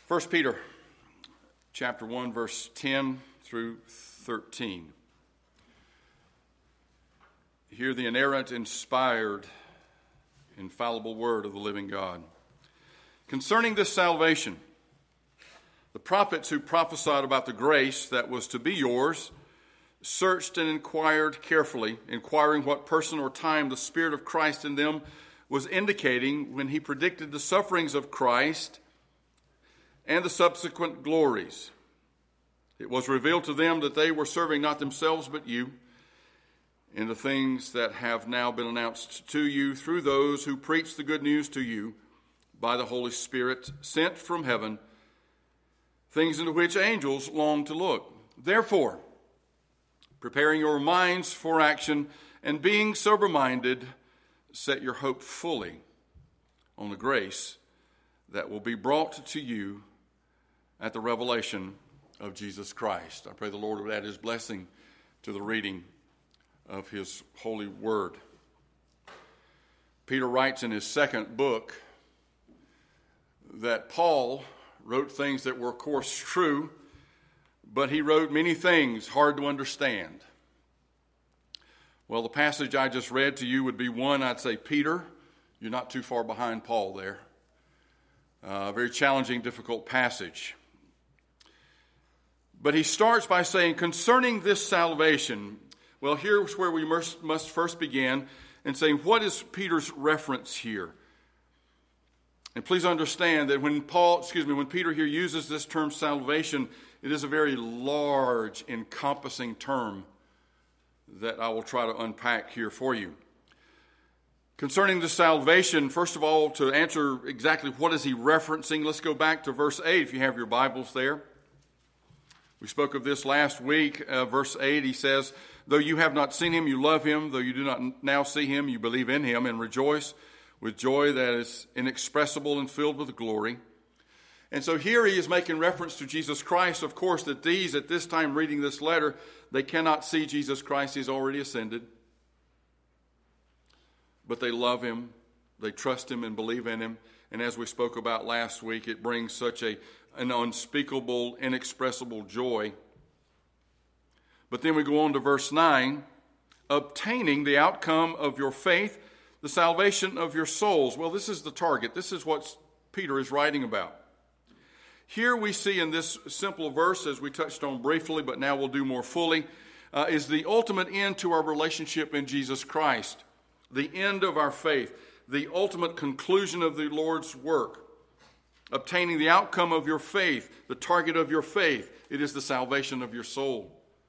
1 Peter chapter 1, verse 10 through 13. Hear the inerrant, inspired, infallible word of the living God. Concerning this salvation, the prophets who prophesied about the grace that was to be yours searched and inquired carefully, inquiring what person or time the Spirit of Christ in them was indicating when he predicted the sufferings of Christ and the subsequent glories. It was revealed to them that they were serving not themselves but you in the things that have now been announced to you through those who preach the good news to you by the Holy Spirit sent from heaven, things into which angels long to look. Therefore, preparing your minds for action and being sober-minded, set your hope fully on the grace that will be brought to you at the revelation of Jesus Christ. I pray the Lord would add his blessing to the reading of his holy word. Peter writes in his second book that Paul wrote things that were, of course, true, but he wrote many things hard to understand. Well, the passage I just read to you would be one, I'd say, Peter, you're not too far behind Paul there. A very challenging, difficult passage. But he starts by saying, concerning this salvation, well, here's where we must first begin and say, what is Peter's reference here? And please understand that when Peter here uses this term salvation, it is a very large, encompassing term that I will try to unpack here for you. Concerning the salvation, first of all, to answer exactly what is he referencing, let's go back to verse 8 if you have your Bibles there. We spoke of this last week. Verse 8, he says, though you have not seen him, you love him. Though you do not now see him, you believe in him and rejoice with joy that is inexpressible and filled with glory. And so here he is making reference to Jesus Christ. Of course, that these, at this time reading this letter, they cannot see Jesus Christ. He's already ascended. But they love him. They trust him and believe in him. And as we spoke about last week, it brings such an unspeakable, inexpressible joy. But then we go on to verse 9, obtaining the outcome of your faith, the salvation of your souls. Well, this is the target. This is what Peter is writing about. Here we see in this simple verse, as we touched on briefly, but now we'll do more fully, is the ultimate end to our relationship in Jesus Christ. The end of our faith. The ultimate conclusion of the Lord's work. Obtaining the outcome of your faith, the target of your faith. It is the salvation of your soul.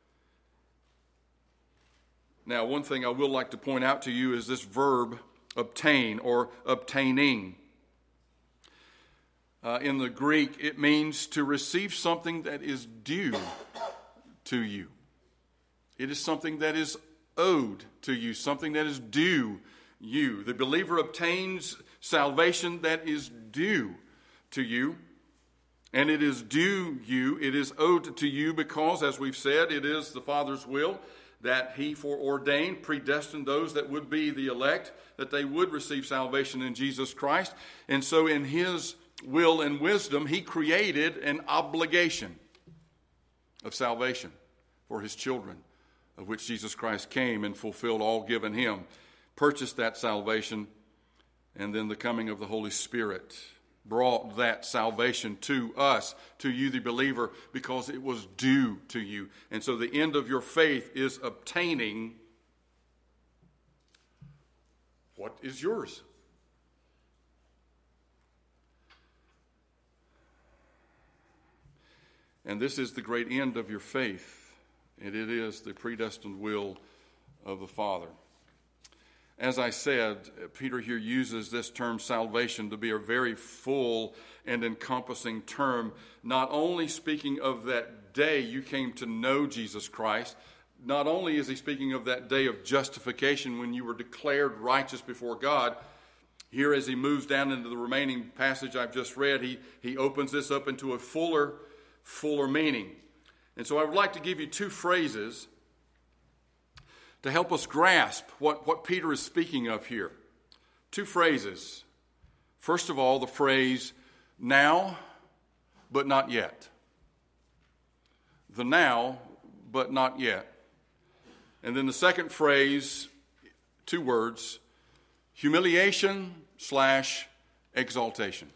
Now, one thing I will like to point out to you is this verb, obtain or obtaining. In the Greek, it means to receive something that is due to you. It is something that is owed to you, something that is due you. The believer obtains salvation that is due to you, and it is due you. It is owed to you because, as we've said, it is the Father's will that he foreordained, predestined those that would be the elect, that they would receive salvation in Jesus Christ. And so in his will and wisdom, he created an obligation of salvation for his children, of which Jesus Christ came and fulfilled all given him, purchased that salvation, and then the coming of the Holy Spirit brought that salvation to us, to you the believer, because it was due to you. And so the end of your faith is obtaining what is yours. And this is the great end of your faith, and it is the predestined will of the Father. As I said, Peter here uses this term salvation to be a very full and encompassing term, not only speaking of that day you came to know Jesus Christ, not only is he speaking of that day of justification when you were declared righteous before God. Here, as he moves down into the remaining passage I've just read, he opens this up into a fuller meaning. And so I would like to give you two phrases to help us grasp what Peter is speaking of here. Two phrases. First of all, the phrase now but not yet. The now, but not yet. And then the second phrase, 2 words, humiliation/exaltation.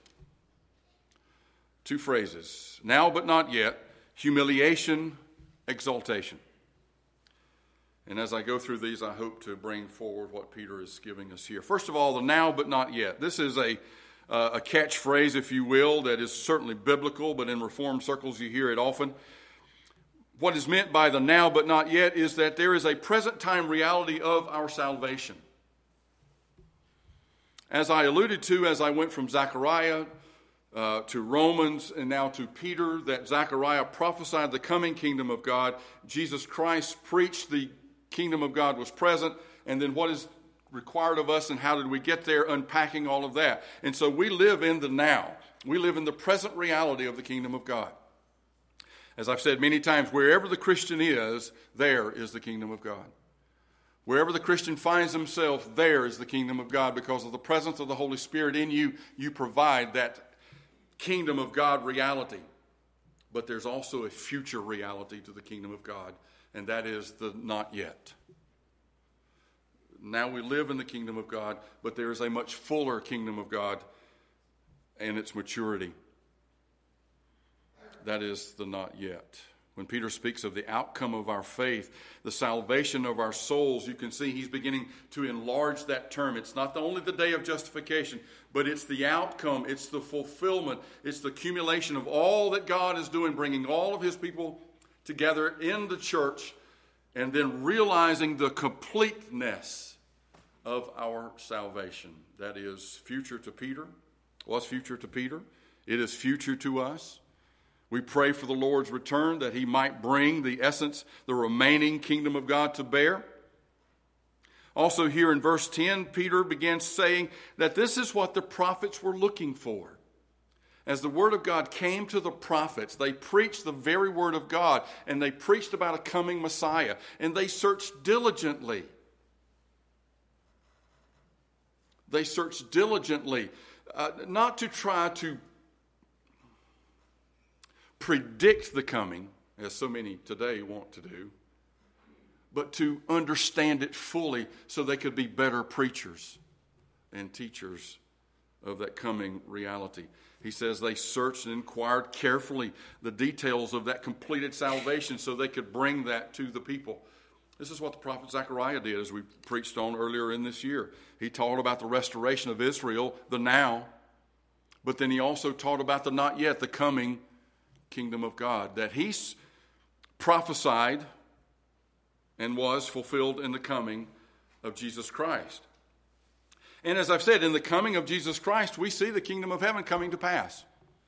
2 phrases. Now, but not yet. Humiliation, exaltation. And as I go through these, I hope to bring forward what Peter is giving us here. First of all, the now, but not yet. This is a catchphrase, if you will, that is certainly biblical, but in Reformed circles you hear it often. What is meant by the now, but not yet is that there is a present time reality of our salvation. As I alluded to as I went from Zechariah to Romans and now to Peter, that Zechariah prophesied the coming kingdom of God. Jesus Christ preached the kingdom of God was present, and then what is required of us and how did we get there, unpacking all of that. And so we live in the now. We live in the present reality of the kingdom of God. As I've said many times, wherever the Christian is, there is the kingdom of God. Wherever the Christian finds himself, there is the kingdom of God. Because of the presence of the Holy Spirit in you, you provide that kingdom of God reality. But there's also a future reality to the kingdom of God, and that is the not yet. Now we live in the kingdom of God, but there is a much fuller kingdom of God and its maturity. That is the not yet. When Peter speaks of the outcome of our faith, the salvation of our souls, you can see he's beginning to enlarge that term. It's not only the day of justification, but it's the outcome, it's the fulfillment, it's the accumulation of all that God is doing, bringing all of his people together in the church, and then realizing the completeness of our salvation. That is future to Peter, was future to Peter. It is future to us. We pray for the Lord's return that he might bring the essence, the remaining kingdom of God to bear. Also here in verse 10, Peter begins saying that this is what the prophets were looking for. As the word of God came to the prophets, they preached the very word of God, and they preached about a coming Messiah, and they searched diligently. They searched diligently, not to try to predict the coming, as so many today want to do, but to understand it fully so they could be better preachers and teachers of that coming reality. He says they searched and inquired carefully the details of that completed salvation so they could bring that to the people. This is what the prophet Zechariah did, as we preached on earlier in this year. He taught about the restoration of Israel, the now, but then he also taught about the not yet, the coming kingdom of God, that he prophesied and was fulfilled in the coming of Jesus Christ. And as I've said, in the coming of Jesus Christ, we see the kingdom of heaven coming to pass.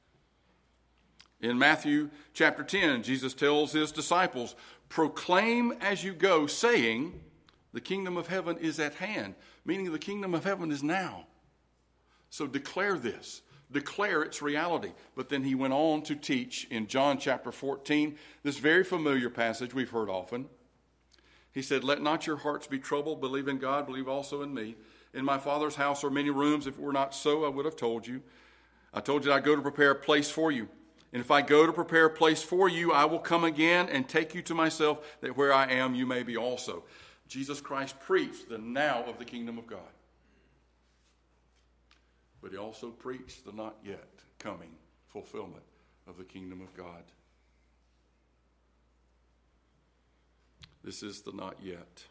In Matthew chapter 10, Jesus tells his disciples, proclaim as you go, saying, the kingdom of heaven is at hand, meaning the kingdom of heaven is now. So declare this. Declare its reality. But then he went on to teach in John chapter 14, this very familiar passage we've heard often. He said, let not your hearts be troubled. Believe in God, believe also in me. In my Father's house are many rooms. If it were not so, I would have told you. I told you I go to prepare a place for you. And if I go to prepare a place for you, I will come again and take you to myself, that where I am, you may be also. Jesus Christ preached the now of the kingdom of God. But he also preached the not yet coming fulfillment of the kingdom of God. This is the not yet.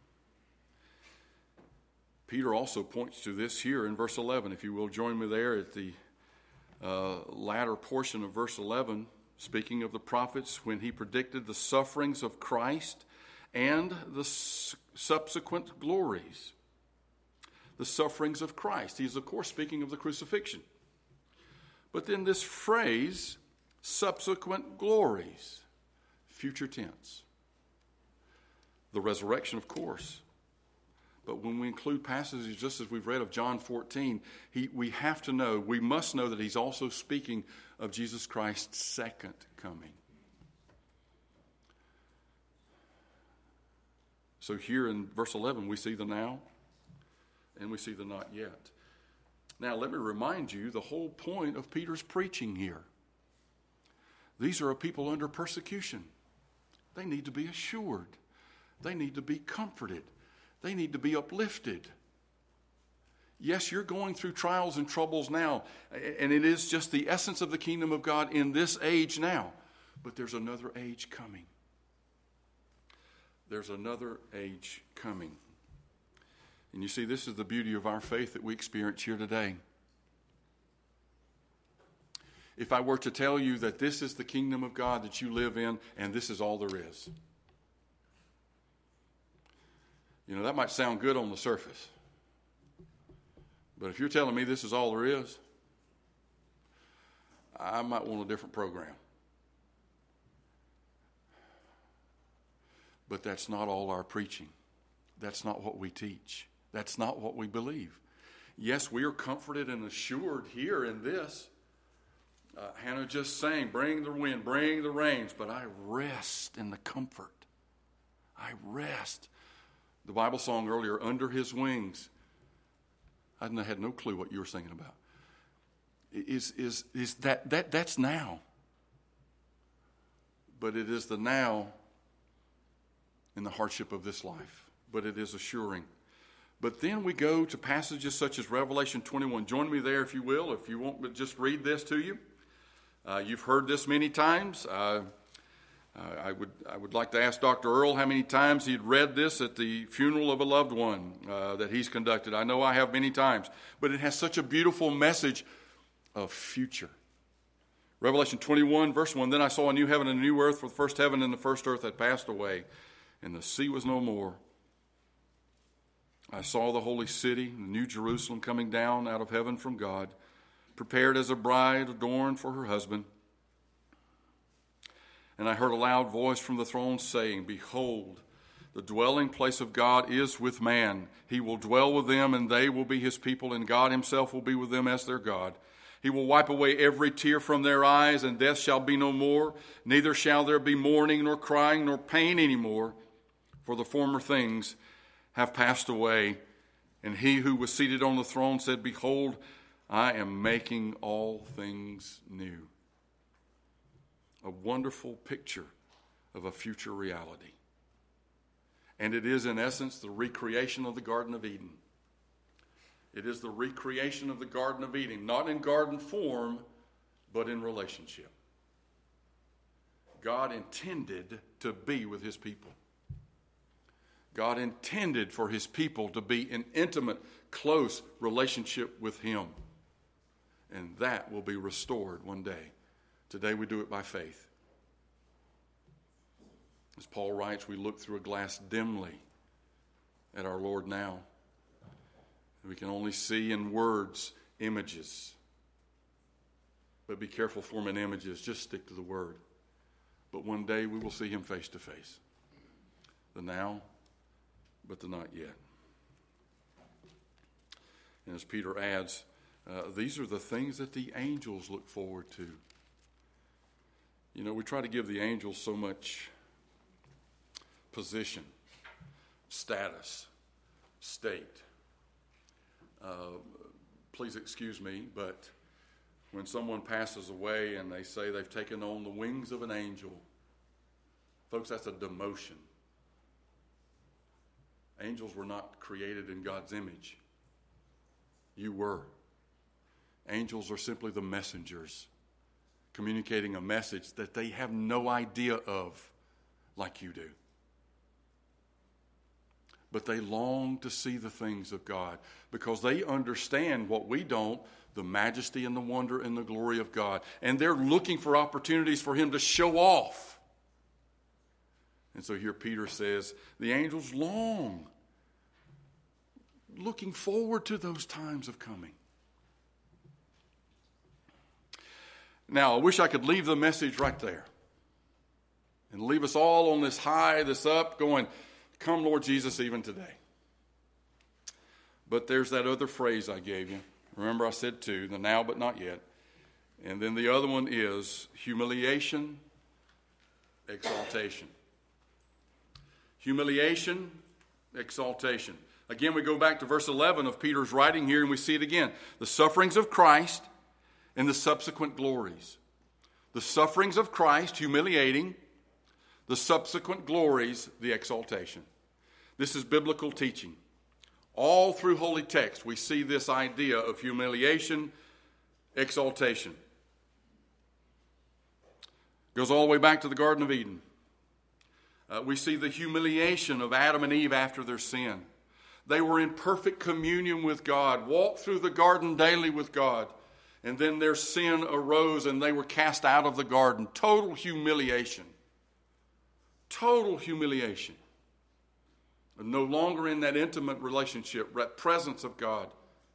Peter also points to this here in verse 11. If you will join me there at the latter portion of verse 11, speaking of the prophets, when he predicted the sufferings of Christ and the subsequent glories. The sufferings of Christ. He's, of course, speaking of the crucifixion. But then this phrase, subsequent glories, future tense. The resurrection, of course. But when we include passages just as we've read of John 14, we have to know, we must know that he's also speaking of Jesus Christ's second coming. So here in verse 11, we see the now and we see the not yet. Now, let me remind you the whole point of Peter's preaching here. These are a people under persecution. They need to be assured. They need to be comforted. They need to be uplifted. Yes, you're going through trials and troubles now, and it is just the essence of the kingdom of God in this age now. But there's another age coming. There's another age coming. And you see, this is the beauty of our faith that we experience here today. If I were to tell you that this is the kingdom of God that you live in, and this is all there is, that might sound good on the surface. But if you're telling me this is all there is, I might want a different program. But that's not all our preaching. That's not what we teach. That's not what we believe. Yes, we are comforted and assured here in this. Hannah just sang, bring the wind, bring the rains, but I rest in the comfort. I rest. The Bible song earlier, under his wings. I had no clue what you were singing about. Is that's now. But it is the now in the hardship of this life. But it is assuring. But then we go to passages such as Revelation 21. Join me there if you will, if you want me to just read this to you. You've heard this many times. I would like to ask Dr. Earl how many times he'd read this at the funeral of a loved one that he's conducted. I know I have many times. But it has such a beautiful message of future. Revelation 21, verse 1, then I saw a new heaven and a new earth, for the first heaven and the first earth had passed away, and the sea was no more. I saw the holy city, the new Jerusalem, coming down out of heaven from God, prepared as a bride adorned for her husband. And I heard a loud voice from the throne saying, behold, the dwelling place of God is with man. He will dwell with them, and they will be his people, and God himself will be with them as their God. He will wipe away every tear from their eyes, and death shall be no more. Neither shall there be mourning, nor crying, nor pain any more, for the former things have passed away. And he who was seated on the throne said, behold, I am making all things new. A wonderful picture of a future reality. And it is, in essence, the recreation of the Garden of Eden. It is the recreation of the Garden of Eden, not in garden form, but in relationship. God intended to be with his people. God intended for his people to be in intimate, close relationship with him. And that will be restored one day. Today we do it by faith. As Paul writes, we look through a glass dimly at our Lord now. We can only see in words images. But be careful forming images. Just stick to the Word. But one day we will see him face to face. The now, but the not yet. And as Peter adds, these are the things that the angels look forward to. We try to give the angels so much position, status, state. Please excuse me, but when someone passes away and they say they've taken on the wings of an angel, folks, that's a demotion. Angels were not created in God's image. You were. Angels are simply the messengers communicating a message that they have no idea of like you do. But they long to see the things of God because they understand what we don't, the majesty and the wonder and the glory of God. And they're looking for opportunities for him to show off. And so here Peter says, the angels long, looking forward to those times of coming. Now, I wish I could leave the message right there and leave us all on this high, this up, going, come, Lord Jesus, even today. But there's that other phrase I gave you. Remember I said two, the now but not yet. And then the other one is humiliation, exaltation. Humiliation, exaltation. Again, we go back to verse 11 of Peter's writing here, and we see it again. The sufferings of Christ and the subsequent glories. The sufferings of Christ, humiliating. The subsequent glories, the exaltation. This is biblical teaching. All through holy text, we see this idea of humiliation, exaltation. Goes all the way back to the Garden of Eden. We see the humiliation of Adam and Eve after their sin. They were in perfect communion with God, walked through the garden daily with God, and then their sin arose and they were cast out of the garden. Total humiliation. Total humiliation. And no longer in that intimate relationship, that presence of God.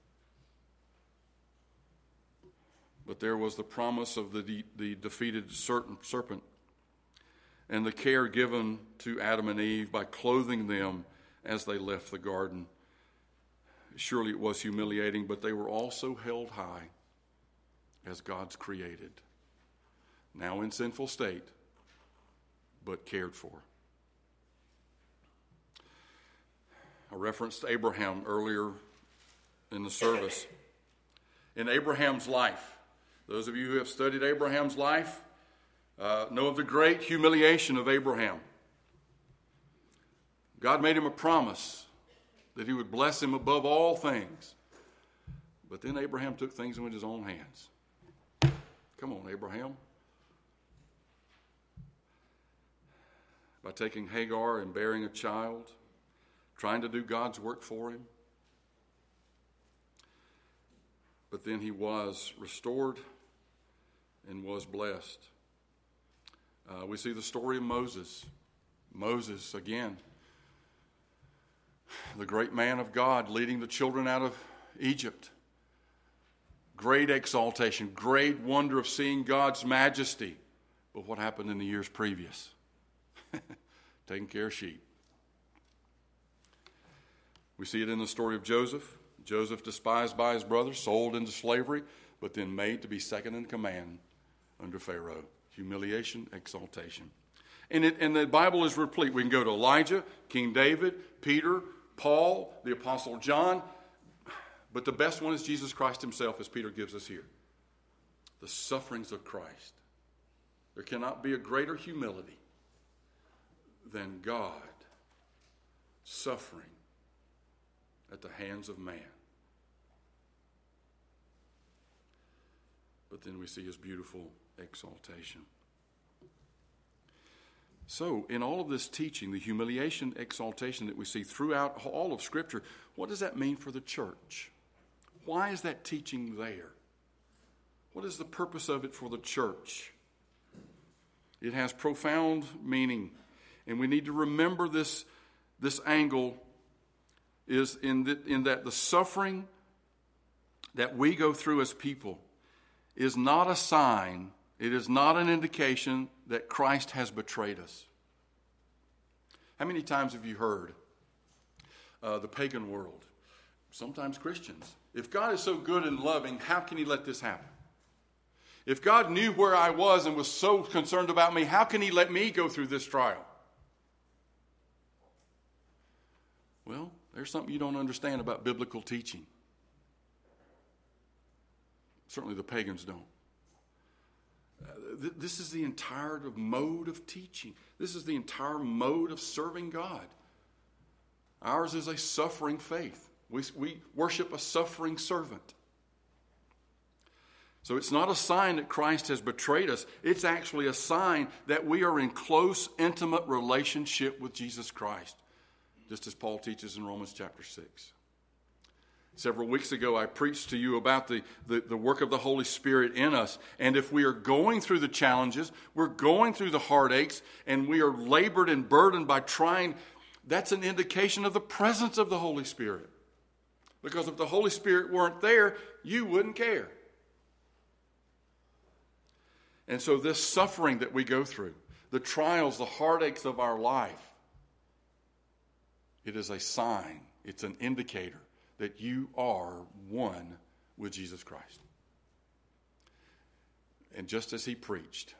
But there was the promise of the defeated serpent and the care given to Adam and Eve by clothing them as they left the garden. Surely it was humiliating, but they were also held high as God's created, now in sinful state, but cared for. I referenced Abraham earlier in the service. In Abraham's life, those of you who have studied Abraham's life know of the great humiliation of Abraham. God made him a promise that he would bless him above all things. But then Abraham took things into his own hands. Come on, Abraham. By taking Hagar and bearing a child, trying to do God's work for him. But then he was restored and was blessed. We see the story of Moses. Moses, again, the great man of God leading the children out of Egypt. Great exaltation, great wonder of seeing God's majesty. But what happened in the years previous? Taking care of sheep. We see it in the story of Joseph. Joseph, despised by his brothers, sold into slavery, but then made to be second in command under Pharaoh. Humiliation, exaltation. And the Bible is replete. We can go to Elijah, King David, Peter, Paul, the Apostle John. But the best one is Jesus Christ himself, as Peter gives us here. The sufferings of Christ. There cannot be a greater humility than God suffering at the hands of man. But then we see his beautiful exaltation. So, in all of this teaching, the humiliation, exaltation that we see throughout all of Scripture, what does that mean for the church? Why is that teaching there? What is the purpose of it for the church? It has profound meaning, and we need to remember this angle is in that the suffering that we go through as people is not a sign, it is not an indication that Christ has betrayed us. How many times have you heard the pagan world, sometimes Christians, if God is so good and loving, how can he let this happen? If God knew where I was and was so concerned about me, how can he let me go through this trial? Well, there's something you don't understand about biblical teaching. Certainly the pagans don't. This is the entire mode of teaching. This is the entire mode of serving God. Ours is a suffering faith. We worship a suffering servant. So it's not a sign that Christ has betrayed us. It's actually a sign that we are in close, intimate relationship with Jesus Christ, just as Paul teaches in Romans chapter 6. Several weeks ago, I preached to you about the work of the Holy Spirit in us. And if we are going through the challenges, we're going through the heartaches, and we are labored and burdened by trying, that's an indication of the presence of the Holy Spirit. Because if the Holy Spirit weren't there, you wouldn't care. And so this suffering that we go through, the trials, the heartaches of our life, it is a sign, it's an indicator that you are one with Jesus Christ. And just as he preached,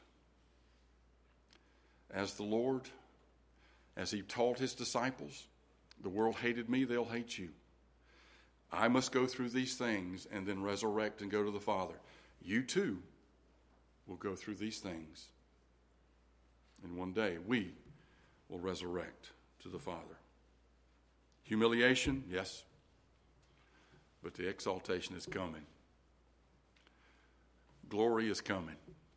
as the Lord, as he taught his disciples, the world hated me, they'll hate you. I must go through these things and then resurrect and go to the Father. You too will go through these things. And one day we will resurrect to the Father. Humiliation, yes. But the exaltation is coming. Glory is coming.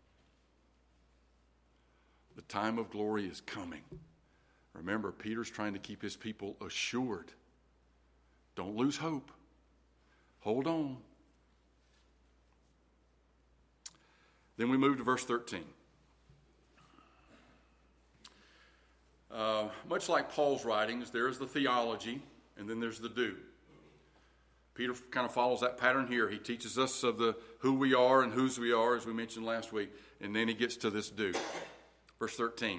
The time of glory is coming. Remember, Peter's trying to keep his people assured. Don't lose hope. Hold on. Then we move to verse 13. Much like Paul's writings, there's the theology, and then there's the do. Peter kind of follows that pattern here. He teaches us of the who we are and whose we are, as we mentioned last week, and then he gets to this do. Verse 13.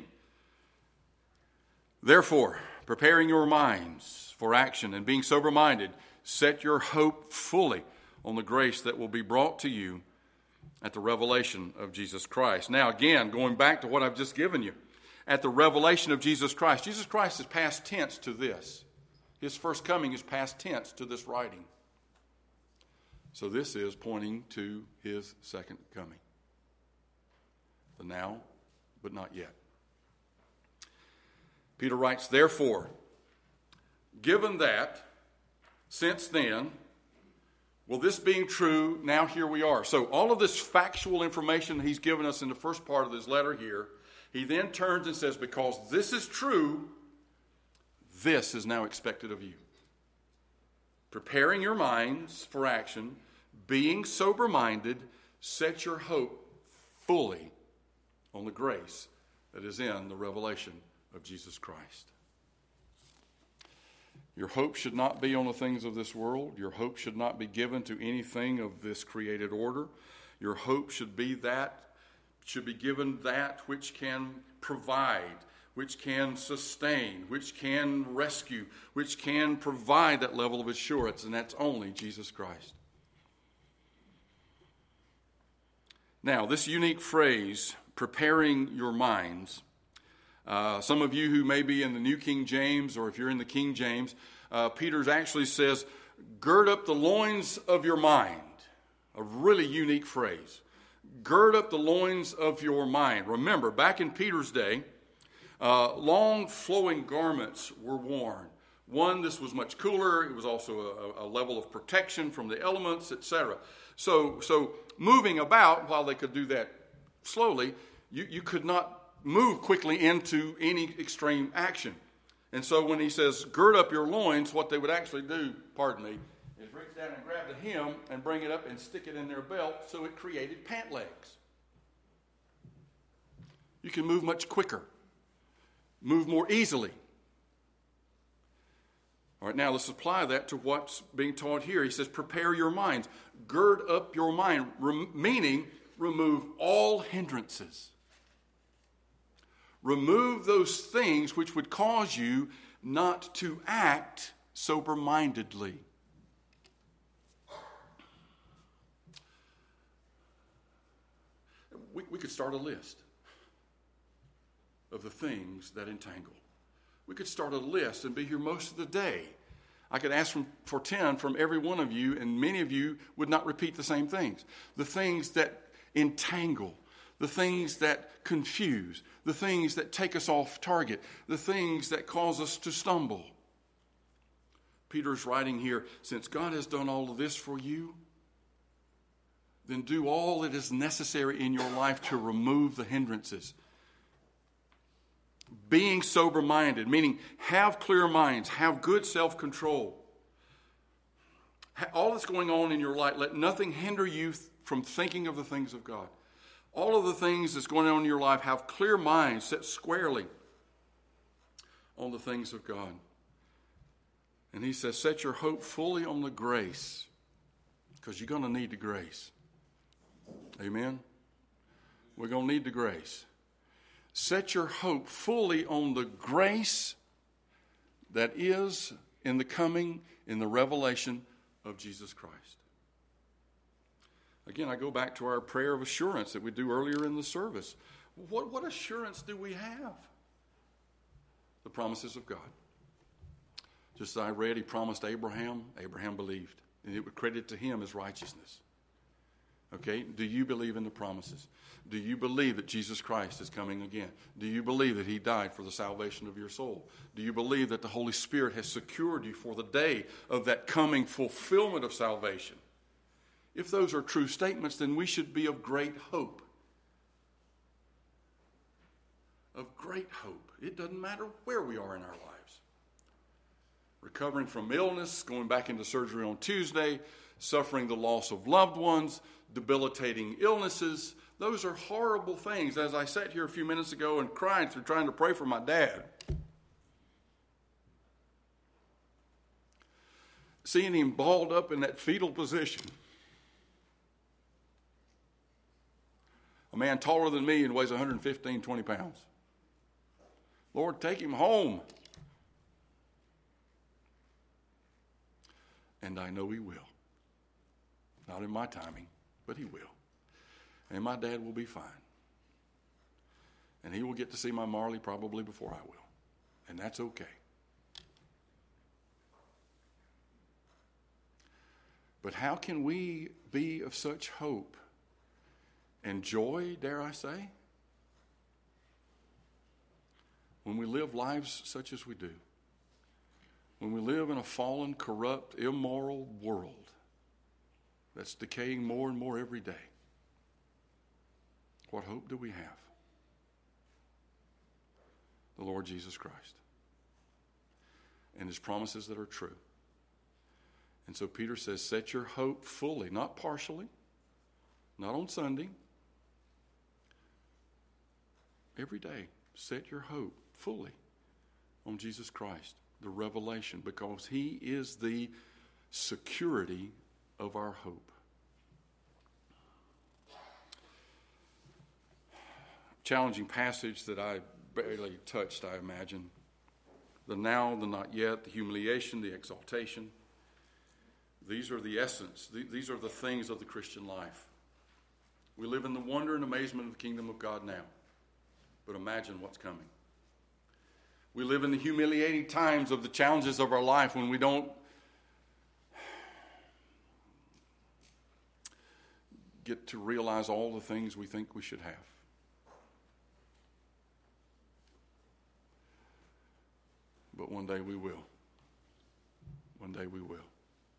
Therefore, preparing your minds for action and being sober-minded, set your hope fully on the grace that will be brought to you at the revelation of Jesus Christ. Now, again, going back to what I've just given you, at the revelation of Jesus Christ. Jesus Christ is past tense to this. His first coming is past tense to this writing. So this is pointing to his second coming. The now, but not yet. Peter writes, therefore, given that, since then, well, this being true, now here we are. So all of this factual information he's given us in the first part of this letter here, he then turns and says, because this is true, this is now expected of you. Preparing your minds for action, being sober-minded, set your hope fully on the grace that is in the revelation of Jesus Christ. Your hope should not be on the things of this world. Your hope should not be given to anything of this created order. Your hope should be given that which can provide, which can sustain, which can rescue, which can provide that level of assurance, and that's only Jesus Christ. Now, this unique phrase, preparing your minds, some of you who may be in the New King James, or if you're in the King James, Peter actually says, gird up the loins of your mind. A really unique phrase. Gird up the loins of your mind. Remember, back in Peter's day, long flowing garments were worn. One, this was much cooler. It was also a level of protection from the elements, etc. So moving about, while they could do that slowly, you could not move quickly into any extreme action. And so when he says, gird up your loins, what they would actually do, is reach down and grab the hem and bring it up and stick it in their belt, so it created pant legs. You can move much quicker, move more easily. All right, now let's apply that to what's being taught here. He says, prepare your minds, gird up your mind, meaning remove all hindrances. Remove those things which would cause you not to act sober-mindedly. We could start a list of the things that entangle. We could start a list and be here most of the day. I could ask for 10 from every one of you, and many of you would not repeat the same things. The things that entangle, the things that confuse, the things that take us off target, the things that cause us to stumble. Peter's writing here, since God has done all of this for you, then do all that is necessary in your life to remove the hindrances. Being sober-minded, meaning have clear minds, have good self-control. All that's going on in your life, let nothing hinder you from thinking of the things of God. All of the things that's going on in your life, have clear minds set squarely on the things of God. And he says, set your hope fully on the grace, because you're going to need the grace. Amen? We're going to need the grace. Set your hope fully on the grace that is in the coming, in the revelation of Jesus Christ. Again, I go back to our prayer of assurance that we do earlier in the service. What assurance do we have? The promises of God. Just as I read, he promised Abraham, Abraham believed, and it would credit to him as righteousness. Okay? Do you believe in the promises? Do you believe that Jesus Christ is coming again? Do you believe that he died for the salvation of your soul? Do you believe that the Holy Spirit has secured you for the day of that coming fulfillment of salvation? If those are true statements, then we should be of great hope. Of great hope. It doesn't matter where we are in our lives. Recovering from illness, going back into surgery on Tuesday, suffering the loss of loved ones, debilitating illnesses. Those are horrible things. As I sat here a few minutes ago and cried through trying to pray for my dad, seeing him balled up in that fetal position. A man taller than me and weighs 115, 20 pounds. Lord, take him home. And I know he will. Not in my timing, but he will. And my dad will be fine. And he will get to see my Marley probably before I will. And that's okay. But how can we be of such hope and joy, dare I say, when we live lives such as we do? When we live in a fallen, corrupt, immoral world that's decaying more and more every day. What hope do we have? The Lord Jesus Christ and his promises that are true. And so Peter says, set your hope fully, not partially, not on Sunday. Every day, set your hope fully on Jesus Christ, the revelation, because he is the security of our hope. Challenging passage that I barely touched, I imagine. The now, the not yet, the humiliation, the exaltation. These are the essence. These are the things of the Christian life. We live in the wonder and amazement of the kingdom of God now. But imagine what's coming. We live in the humiliating times of the challenges of our life when we don't get to realize all the things we think we should have. But one day we will. One day we will.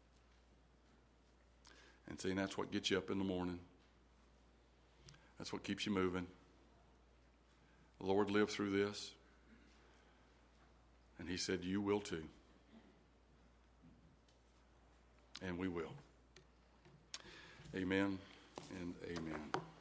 And see, that's what gets you up in the morning. That's what keeps you moving. The Lord lived through this. And he said, you will too. And we will. Amen and amen.